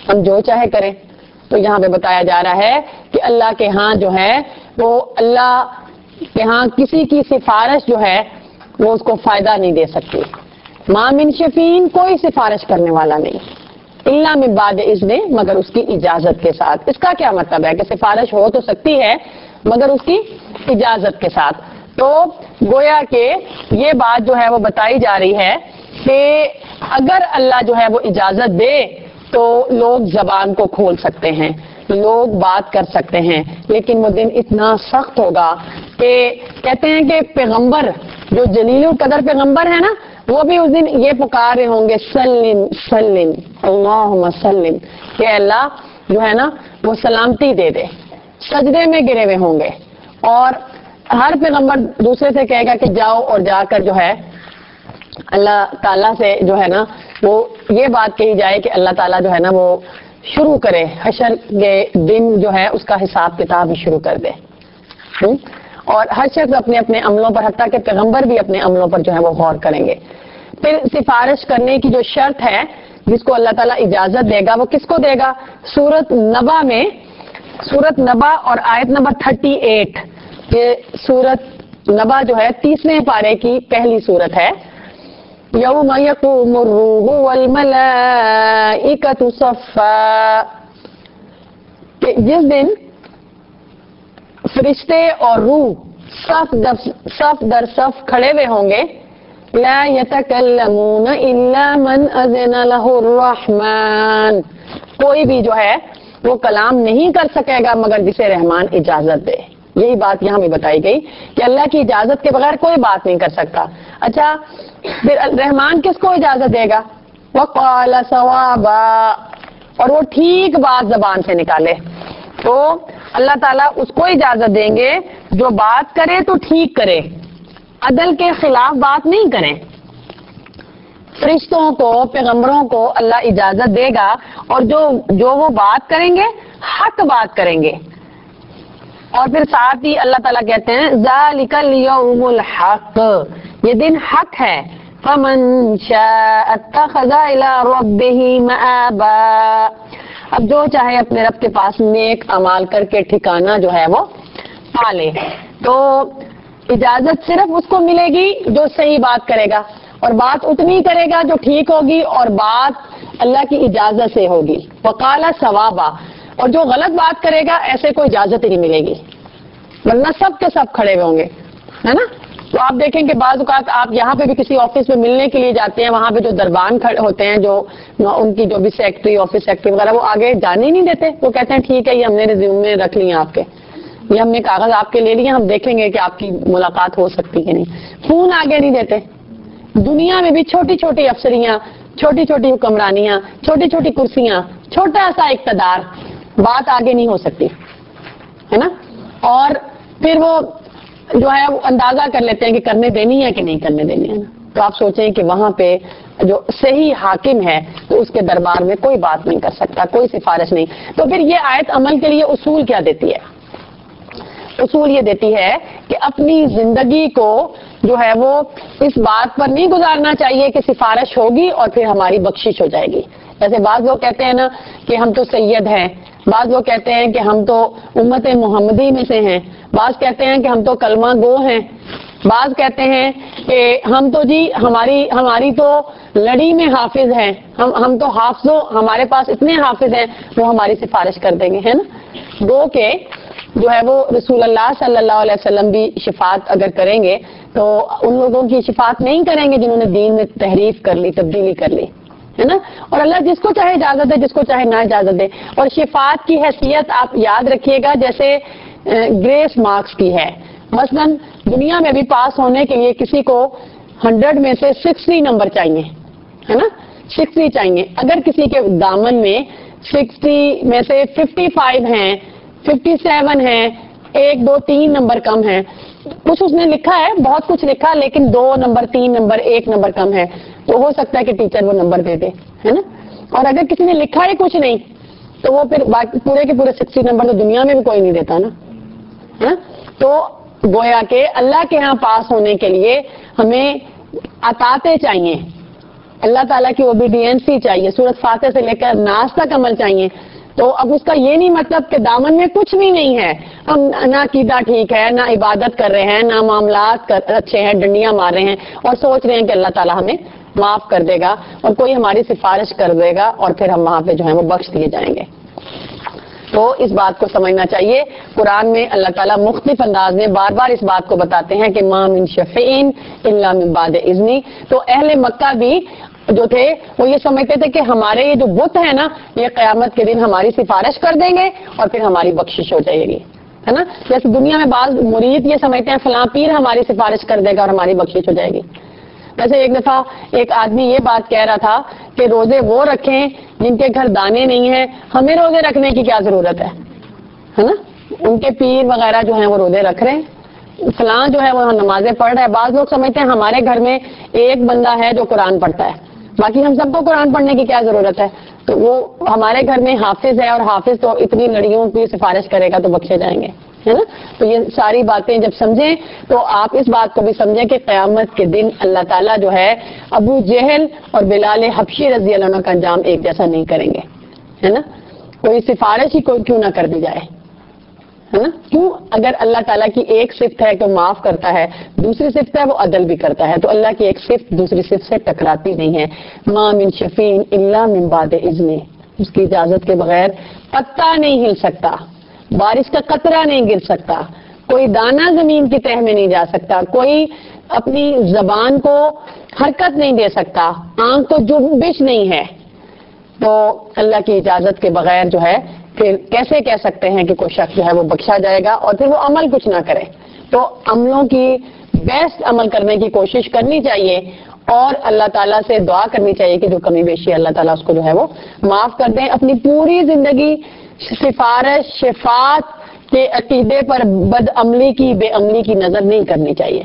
ہم جو چاہے کریں. تو یہاں پہ بتایا جا رہا ہے کہ اللہ کے ہاں جو ہے وہ اللہ کہ ہاں کسی کی سفارش جو ہے وہ اس کو فائدہ نہیں دے سکتی. ما من شفین کوئی سفارش کرنے والا نہیں الا من بعد اذن مگر اس کی اجازت کے ساتھ. اس کا کیا مطلب ہے کہ سفارش ہو تو سکتی ہے مگر اس کی اجازت کے ساتھ. تو گویا کہ یہ بات جو ہے وہ بتائی جا رہی ہے کہ اگر اللہ جو ہے وہ اجازت دے تو لوگ زبان کو کھول سکتے ہیں, لوگ بات کر سکتے ہیں, لیکن وہ دن اتنا سخت ہوگا کہ کہتے ہیں کہ پیغمبر جو جلیل القدر پیغمبر ہے نا وہ بھی اس دن یہ پکار رہے ہوں گے سلم سلم اللہم سلم کہ اللہ جو ہے نا وہ سلامتی دے دے, سجدے میں گرے ہوئے ہوں گے. اور ہر پیغمبر دوسرے سے کہے گا کہ جاؤ اور جا کر جو ہے اللہ تعالیٰ سے جو ہے نا وہ یہ بات کہی جائے کہ اللہ تعالیٰ جو ہے نا وہ شروع کرے حشر کے دن جو ہے اس کا حساب کتاب شروع کر دے. اور ہر شخص اپنے اپنے عملوں پر, حتیٰ کہ پیغمبر بھی اپنے عملوں پر جو ہے وہ غور کریں گے. پھر سفارش کرنے کی جو شرط ہے جس کو اللہ تعالیٰ اجازت دے گا وہ کس کو دے گا؟ سورت نبا میں, سورت نبا اور آیت نمبر تھرٹی ایٹ, یہ سورت نبا جو ہے تیسرے پارے کی پہلی سورت ہے. یوم یقوم الروح والملائکۃ صفا, کہ جس دن فرشتے اور روح صف در صف در صف کھڑے ہوئے ہوں گے. لا یتکلمون الا من اذن له الرحمن, کوئی بھی جو ہے وہ کلام نہیں کر سکے گا مگر جسے رحمان اجازت دے. یہی بات یہاں بھی بتائی گئی کہ اللہ کی اجازت کے بغیر کوئی بات نہیں کر سکتا. اچھا پھر رحمان کس کو اجازت دے گا؟ وقال صوابا, اور وہ ٹھیک بات زبان سے نکالے. تو اللہ تعالیٰ اس کو اجازت دیں گے جو بات کرے تو ٹھیک کرے, عدل کے خلاف بات نہیں کریں. فرشتوں کو پیغمبروں کو اللہ اجازت دے گا اور جو جو وہ بات کریں گے حق بات کریں گے. اور پھر ساتھ ہی اللہ تعالیٰ کہتے ہیں ذالک الیوم الحق, یہ دن حق ہے. فمن شاء اتخذ الی ربہ مآبا, اب جو چاہے اپنے رب کے پاس نیک اعمال کر کے ٹھکانہ جو ہے وہ پالے. تو اجازت صرف اس کو ملے گی جو صحیح بات کرے گا, اور بات اتنی کرے گا جو ٹھیک ہوگی اور بات اللہ کی اجازت سے ہوگی. وقال ثوابا, اور جو غلط بات کرے گا ایسے کوئی اجازت ہی نہیں ملے گی, ورنہ سب کے سب کھڑے ہوئے ہوں گے, ہے نا. تو آپ دیکھیں کہ بعض اوقات آپ یہاں پہ بھی کسی آفس میں ملنے کے لیے جاتے ہیں, وہاں پہ جو دربان کھڑے ہوتے ہیں, جو ان کی جو بھی سیکٹری آفس سیکٹری وغیرہ, وہ آگے جانے ہی نہیں دیتے. وہ کہتے ہیں ٹھیک ہے یہ ہم نے ریزیوم میں رکھ لیا آپ کے, یہ ہم نے کاغذ آپ کے لے لیے, ہم دیکھیں گے کہ آپ کی ملاقات ہو سکتی ہے نہیں. فون آگے نہیں دیتے. دنیا میں بھی چھوٹی چھوٹی افسریاں, چھوٹی چھوٹی حکمرانیاں, چھوٹی چھوٹی کرسیاں, چھوٹا سا اقتدار, بات آگے نہیں ہو سکتی, ہے نا. اور پھر وہ جو ہے وہ اندازہ کر لیتے ہیں کہ کرنے دینی ہے کہ نہیں کرنے دینی ہے نا. تو آپ سوچیں کہ وہاں پہ جو صحیح حاکم ہے تو اس کے دربار میں کوئی بات نہیں کر سکتا, کوئی سفارش نہیں. تو پھر یہ آیت عمل کے لیے اصول کیا دیتی ہے؟ اصول یہ دیتی ہے کہ اپنی زندگی کو جو ہے وہ اس بات پر نہیں گزارنا چاہیے کہ سفارش ہوگی اور پھر ہماری بخشش ہو جائے گی. جیسے بعض لوگ کہتے ہیں نا کہ ہم تو سید ہیں, بعض لوگ کہتے ہیں کہ ہم تو امت محمدی میں سے ہیں, بعض کہتے ہیں کہ ہم تو کلمہ گو ہیں, بعض کہتے ہیں کہ ہم تو جی ہماری ہماری تو لڑی میں حافظ ہیں, ہم ہم تو حافظوں, ہمارے پاس اتنے حافظ ہیں وہ ہماری سفارش کر دیں گے, ہے نا. گو کہ جو ہے وہ رسول اللہ صلی اللہ علیہ وسلم بھی شفاعت اگر کریں گے تو ان لوگوں کی شفاعت نہیں کریں گے جنہوں نے دین میں تحریف کر لی, تبدیلی کر لی, ہے نا. اور اللہ جس کو چاہے اجازت دے, جس کو چاہے نہ اجازت دے. اور شفاعت کی حیثیت آپ یاد رکھیے گا جیسے گریس مارکس کی ہے. مثلا دنیا میں بھی پاس ہونے کے لیے کسی کو ہنڈریڈ میں سے سکسٹی نمبر چاہیے, ہے نا, سکسٹی چاہیے. اگر کسی کے دامن میں سکسٹی میں سے ففٹی فائیو ہیں, ففٹی سیون ہیں, ایک دو تین نمبر کم ہیں, کچھ اس نے لکھا ہے, بہت کچھ لکھا, لیکن دو نمبر تین نمبر ایک نمبر کم ہے, تو ہو سکتا ہے کہ ٹیچر وہ نمبر دے دے, ہے نا. اور اگر کسی نے لکھا ہی کچھ نہیں تو وہ پھر پورے کے پورے سکسٹی نمبر تو دنیا میں بھی کوئی نہیں دیتا نا. تو گویا کہ اللہ کے ہاں پاس ہونے کے لیے ہمیں عطاتے چاہیے, اللہ تعالیٰ کی اوبیڈینس ہی چاہیے، سورۃ فاتحہ سے لے کر ناس تک عمل چاہیے. تو اب اس کا یہ نہیں مطلب کہ دامن میں کچھ بھی نہیں ہے، ہم نہ عقیدہ ٹھیک ہے، نہ عبادت کر رہے ہیں، نہ معاملات اچھے ہیں، ڈنڈیاں مار رہے ہیں اور سوچ رہے ہیں کہ اللہ تعالیٰ ہمیں معاف کر دے گا اور کوئی ہماری سفارش کر دے گا اور پھر ہم وہاں پہ جو ہے وہ بخش دیے جائیں گے. تو اس بات کو سمجھنا چاہیے. قرآن میں اللہ تعالیٰ مختلف انداز میں بار بار اس بات کو بتاتے ہیں کہ ما من شفیع الا من بعد اذنی. تو اہل مکہ بھی جو تھے وہ یہ سمجھتے تھے کہ ہمارے یہ جو بت ہے نا، یہ قیامت کے دن ہماری سفارش کر دیں گے اور پھر ہماری بخشش ہو جائے گی، ہے نا. جیسے دنیا میں بعض مرید یہ سمجھتے ہیں فلاں پیر ہماری سفارش کر دے گا اور ہماری بخشش ہو جائے گی. ویسے ایک دفعہ ایک آدمی یہ بات کہہ رہا تھا کہ روزے وہ رکھیں جن کے گھر دانے نہیں ہیں، ہمیں روزے رکھنے کی کیا ضرورت ہے ہے نا. ان کے پیر وغیرہ جو ہیں وہ روزے رکھ رہے ہیں، فلاں جو ہے وہ نمازیں پڑھ رہا ہے. بعض لوگ سمجھتے ہیں ہمارے گھر میں ایک بندہ ہے جو قرآن پڑھتا ہے، باقی ہم سب کو قرآن پڑھنے کی کیا ضرورت ہے. تو وہ ہمارے گھر میں حافظ ہے اور حافظ تو اتنی لڑیوں کی سفارش کرے گا تو بخشے جائیں گے، ہے نا. تو یہ ساری باتیں جب سمجھیں تو آپ اس بات کو بھی سمجھیں کہ قیامت کے دن اللہ تعالیٰ جو ہے ابو جہل اور بلال حبشی رضی اللہ عنہ کا انجام ایک جیسا نہیں کریں گے، ہے نا. کوئی سفارش ہی کوئی کیوں نہ کر دی جائے، ہے نا. کیوں؟ اگر اللہ تعالیٰ کی ایک صفت ہے کہ معاف کرتا ہے، دوسری صفت ہے وہ عدل بھی کرتا ہے، تو اللہ کی ایک صفت دوسری صفت سے ٹکراتی نہیں ہے. ما من شفیع الا من بعد اذن، اس کی اجازت کے بغیر پتا نہیں ہل سکتا، بارش کا قطرہ نہیں گر سکتا، کوئی دانہ زمین کی تہ میں نہیں جا سکتا، کوئی اپنی زبان کو حرکت نہیں دے سکتا، آنکھ کو جنبش نہیں ہے. تو اللہ کی اجازت کے بغیر جو ہے پھر کیسے کہہ سکتے ہیں کہ کوئی شخص جو ہے وہ بخشا جائے گا اور پھر وہ عمل کچھ نہ کرے. تو عملوں کی بیسٹ عمل کرنے کی کوشش کرنی چاہیے اور اللہ تعالیٰ سے دعا کرنی چاہیے کہ جو کمی بیشی اللہ تعالیٰ اس کو جو ہے وہ معاف کر دیں. اپنی پوری زندگی سفارش شفاعت کے عقیدے پر بد عملی کی بے عملی کی نظر نہیں کرنی چاہیے.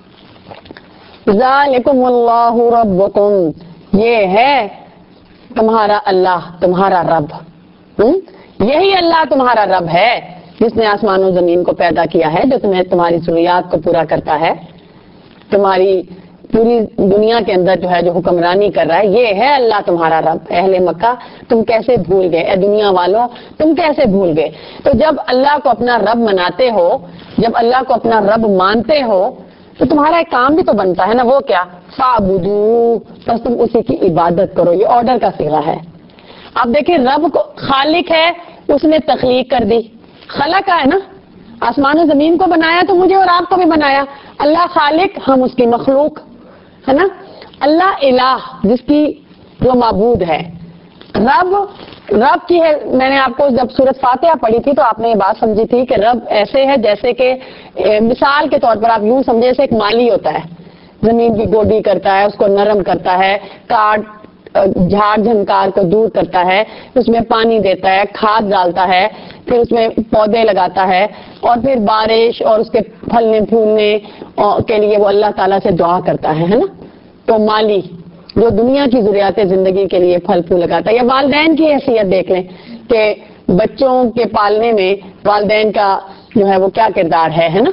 ذالکم اللہ ربکم، یہ ہے تمہارا اللہ، تمہارا رب. یہی اللہ تمہارا رب ہے جس نے آسمان و زمین کو پیدا کیا ہے، جو تمہیں تمہاری ضروریات کو پورا کرتا ہے، تمہاری پوری دنیا کے اندر جو ہے جو حکمرانی کر رہا ہے. یہ ہے اللہ تمہارا رب. اہل مکہ تم کیسے بھول گئے، اے دنیا والوں تم کیسے بھول گئے. تو جب اللہ کو اپنا رب مناتے ہو، جب اللہ کو اپنا رب مانتے ہو تو تمہارا ایک کام بھی تو بنتا ہے نا. وہ کیا؟ فاعبدو، بس تم اسی کی عبادت کرو. یہ آرڈر کا صیغہ ہے. آپ دیکھیں رب کو خالق ہے، اس نے تخلیق کر دی، خلق ہے نا، آسمان و زمین کو بنایا تو مجھے اور آپ کو بھی بنایا. اللہ خالق، ہم اس کی مخلوق، ہے نا. اللہ الہ، جس کی جو معبود ہے. رب رب کی ہے. میں نے آپ کو جب سورۃ فاتحہ پڑھی تھی تو آپ نے یہ بات سمجھی تھی کہ رب ایسے ہے جیسے کہ مثال کے طور پر آپ یوں سمجھے جیسے ایک مالی ہوتا ہے، زمین کی گوڈی کرتا ہے، اس کو نرم کرتا ہے، کاٹ جھاڑ جھنکار کو دور کرتا ہے، اس میں پانی دیتا ہے، کھاد ڈالتا ہے، پھر اس میں پودے لگاتا ہے اور پھر بارش اور اس کے پھلنے پھولنے کے لیے وہ اللہ تعالیٰ سے دعا کرتا ہے، ہے نا. تو مالی جو دنیا کی ضروریات زندگی کے لیے پھل پھول لگاتا ہے. یا والدین کی حیثیت دیکھ لیں کہ بچوں کے پالنے میں والدین کا جو ہے وہ کیا کردار ہے ہے نا.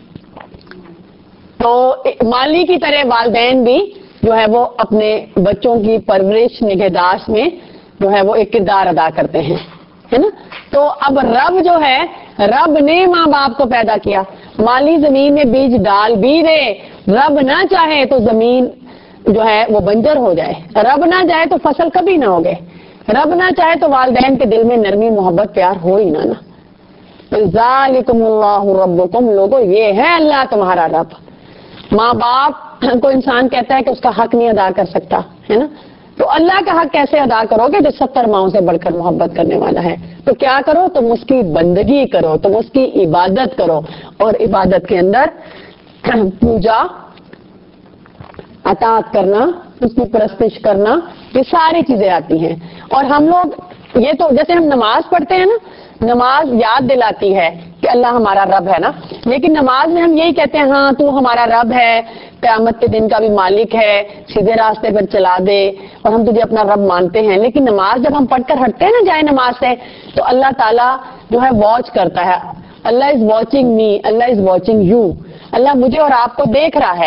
تو مالی کی طرح والدین بھی جو ہے وہ اپنے بچوں کی پرورش نگہداشت میں جو ہے وہ ایک کردار ادا کرتے ہیں، ہے نا. تو اب رب جو ہے، رب نے ماں باپ کو پیدا کیا، مالی زمین میں بیج ڈال بھی دے، رب نہ چاہے تو زمین جو ہے وہ بنجر ہو جائے، رب نہ چاہے تو فصل کبھی نہ ہوگے، رب نہ چاہے تو والدین کے دل میں نرمی محبت پیار ہو ہی نہ نا. ذالکم اللہ ربکم، لوگو یہ ہے اللہ تمہارا رب. ماں باپ کو انسان کہتا ہے کہ اس کا حق نہیں ادا کر سکتا، ہے نا. تو اللہ کا حق کیسے ادا کرو گے جو ستر ماؤں سے بڑھ کر محبت کرنے والا ہے. تو کیا کرو؟ تم اس کی بندگی کرو، تم اس کی عبادت کرو. اور عبادت کے اندر پوجا، اطاعت کرنا، اس کی پرستش کرنا، یہ ساری چیزیں آتی ہیں. اور ہم لوگ یہ تو جیسے ہم نماز پڑھتے ہیں نا، نماز یاد دلاتی ہے کہ اللہ ہمارا رب ہے نا. لیکن نماز میں ہم یہی کہتے ہیں ہاں تو ہمارا رب ہے، قیامت کے دن کا بھی مالک ہے، سیدھے راستے پر چلا دے، اور ہم تجھے اپنا رب مانتے ہیں. لیکن نماز جب ہم پڑھ کر ہٹتے ہیں نا جائے نماز سے، تو اللہ تعالیٰ جو ہے واچ کرتا ہے. Allah is watching me, Allah is watching you. Allah مجھے اور آپ کو دیکھ رہا ہے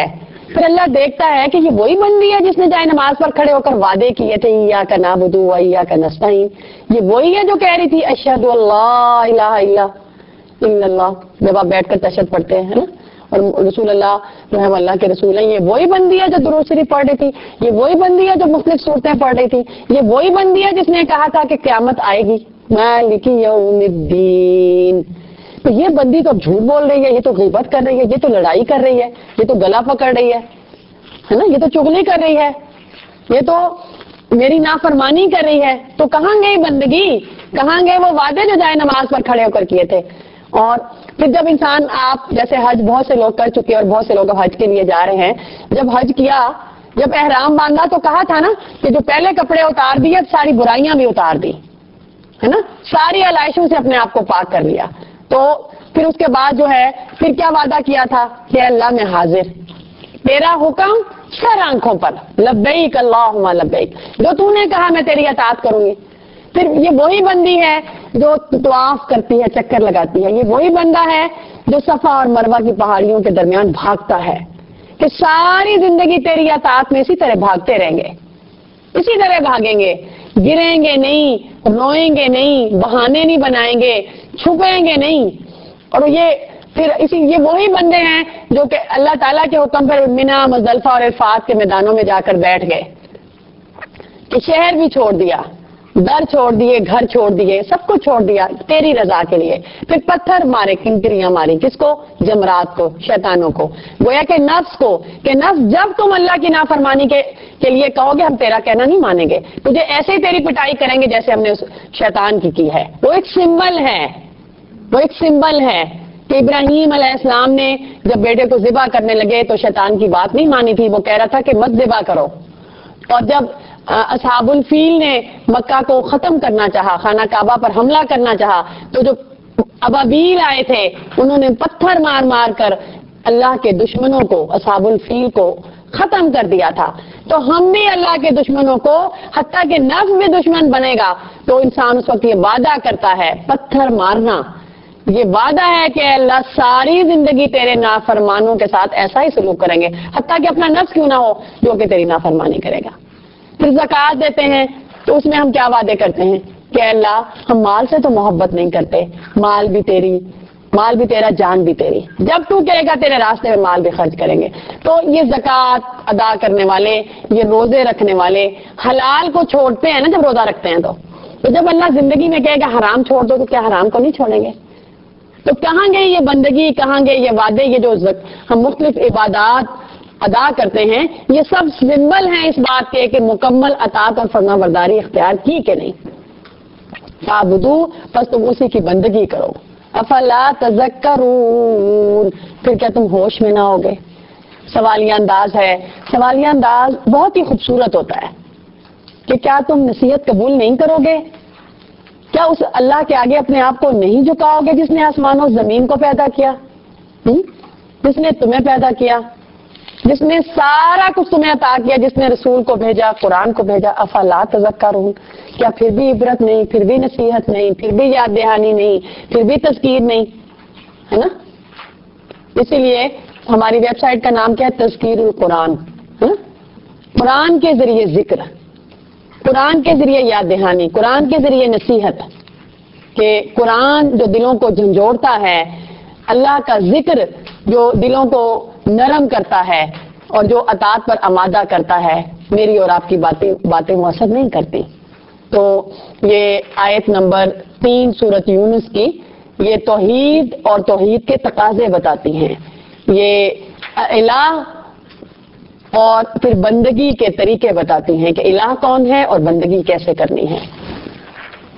پھر اللہ دیکھتا ہے کہ یہ وہی بندی ہے جس نے جائے نماز پر کھڑے ہو کر وعدے کیے تھے ایاک نعبد و ایاک نستعین، یہ وہی ہے جو کہہ رہی تھی اشہد اللہ الہ الا اللہ جب آپ بیٹھ کر تشہد پڑھتے ہیں نا، اور رسول اللہ جو ہے اللہ کے رسول ہیں، یہ وہی بندی ہے جو درود شریف پڑھ رہی تھی، یہ وہی بندی ہے جو مختلف صورتیں پڑھ رہی تھی، یہ وہی بندی ہے جس نے کہا تھا کہ قیامت آئے گی مالک یوم الدین۔ تو یہ بندی تو جھوٹ بول رہی ہے، یہ تو غیبت کر رہی ہے، یہ تو لڑائی کر رہی ہے، یہ تو گلا پکڑ رہی ہے ہے نا، یہ تو چغلی کر رہی ہے، یہ تو میری نافرمانی کر رہی ہے۔ تو کہاں گئی بندگی، کہاں گئے وہ وعدے جو جائے نماز پر کھڑے ہو کر کیے تھے؟ اور پھر جب انسان، آپ جیسے حج بہت سے لوگ کر چکے اور بہت سے لوگ حج کے لیے جا رہے ہیں، جب حج کیا، جب احرام باندھا تو کہا تھا نا کہ جو پہلے کپڑے اتار دیے ساری برائیاں بھی اتار دی، ہے نا، ساری علائشوں سے اپنے آپ کو پاک کر لیا۔ تو پھر اس کے بعد جو ہے پھر کیا وعدہ کیا تھا کہ اللہ میں حاضر، تیرا حکم سر آنکھوں پر، لبیک اللہم لبیک، جو تو نے کہا میں تیری اطاعت کروں گی۔ پھر یہ وہی بندی ہے جو طواف کرتی ہے، چکر لگاتی ہے، یہ وہی بندہ ہے جو صفا اور مروہ کی پہاڑیوں کے درمیان بھاگتا ہے کہ ساری زندگی تیری اطاعت میں اسی طرح بھاگتے رہیں گے، اسی طرح بھاگیں گے، گریں گے نہیں، روئیں گے نہیں، بہانے نہیں بنائیں گے، چھپیں گے نہیں۔ اور یہ پھر اسی یہ وہی بندے ہیں جو کہ اللہ تعالیٰ کے حکم پر منا، مزدلفہ اور عرفات کے میدانوں میں جا کر بیٹھ گئے کہ شہر بھی چھوڑ دیا، در چھوڑ دیے، گھر چھوڑ دیے، سب کچھ چھوڑ دیا تیری رضا کے لیے۔ پھر پتھر مارے، کنکریاں ماری، کس کو؟ جمرات کو، شیطانوں کو، گویا کہ نفس کو، کہ نفس جب تم اللہ کی نافرمانی کے کے لیے کہو گے ہم تیرا کہنا نہیں مانیں گے، تجھے ایسے ہی تیری پٹائی کریں گے جیسے ہم نے اس شیطان کی کی ہے۔ وہ ایک سمبل ہے، وہ ایک سمبل ہے کہ ابراہیم علیہ السلام نے جب بیٹے کو ذبح کرنے لگے تو شیطان کی بات نہیں مانی تھی، وہ کہہ رہا تھا کہ مت ذبح کرو۔ اور جب اصحاب الفیل نے مکہ کو ختم کرنا چاہا، خانہ کعبہ پر حملہ کرنا چاہا، تو جو ابابیل آئے تھے انہوں نے پتھر مار مار کر اللہ کے دشمنوں کو، اصحاب الفیل کو ختم کر دیا تھا۔ تو ہم بھی اللہ کے دشمنوں کو، حتیٰ کہ نفس بھی دشمن بنے گا تو انسان اس وقت یہ وعدہ کرتا ہے، پتھر مارنا یہ وعدہ ہے کہ اللہ ساری زندگی تیرے نافرمانوں کے ساتھ ایسا ہی سلوک کریں گے، حتیٰ کہ اپنا نفس کیوں نہ ہو جو کہ تیری نافرمانی کرے گا۔ پھر زکوٰۃ دیتے ہیں تو اس میں ہم کیا وعدے کرتے ہیں کہ اللہ ہم مال سے تو محبت نہیں کرتے، مال بھی تیری، مال بھی تیرا، جان بھی تیری، جب تو کہے گا تیرے راستے میں مال بھی خرچ کریں گے۔ تو یہ زکوٰۃ ادا کرنے والے، یہ روزے رکھنے والے حلال کو چھوڑتے ہیں نا جب روزہ رکھتے ہیں، تو تو جب اللہ زندگی میں کہے گا حرام چھوڑ دو تو کیا حرام کو نہیں چھوڑیں گے؟ تو کہاں گئے یہ بندگی، کہاں گئے یہ وعدے، یہ جو ہم مختلف عبادات ادا کرتے ہیں یہ سب سمبل ہیں اس بات کے کہ مکمل اطاعت اور فرما برداری اختیار کی کہ نہیں۔ فاعبدو، پس تم اسی کی بندگی کرو۔ افلا تذکرون، پھر کیا تم ہوش میں نہ ہوگے؟ سوالیہ انداز ہے، سوالیہ انداز بہت ہی خوبصورت ہوتا ہے کہ کیا تم نصیحت قبول نہیں کرو گے؟ کیا اس اللہ کے آگے اپنے آپ کو نہیں جھکاؤ گے جس نے آسمان و زمین کو پیدا کیا، جس نے تمہیں پیدا کیا، جس نے سارا کچھ تمہیں عطا کیا، جس نے رسول کو بھیجا، قرآن کو بھیجا؟ افلا تذکرون، کیا پھر بھی عبرت نہیں، پھر بھی نصیحت نہیں، پھر بھی یاد دہانی نہیں، پھر بھی تذکیر نہیں، ہے نا؟ اسی لیے ہماری ویب سائٹ کا نام کیا ہے؟ تذکیر القرآن، قرآن کے ذریعے ذکر، قرآن کے ذریعے یاد دہانی، قرآن کے ذریعے نصیحت، کہ قرآن جو دلوں کو جھنجھوڑتا ہے، اللہ کا ذکر جو دلوں کو نرم کرتا ہے اور جو اطاعت پر آمادہ کرتا ہے، میری اور آپ کی باتیں باتیں مؤثر نہیں کرتی۔ تو یہ آیت نمبر تین سورۃ یونس کی یہ توحید اور توحید کے تقاضے بتاتی ہیں، یہ الہ اور پھر بندگی کے طریقے بتاتی ہیں کہ الہ کون ہے اور بندگی کیسے کرنی ہے۔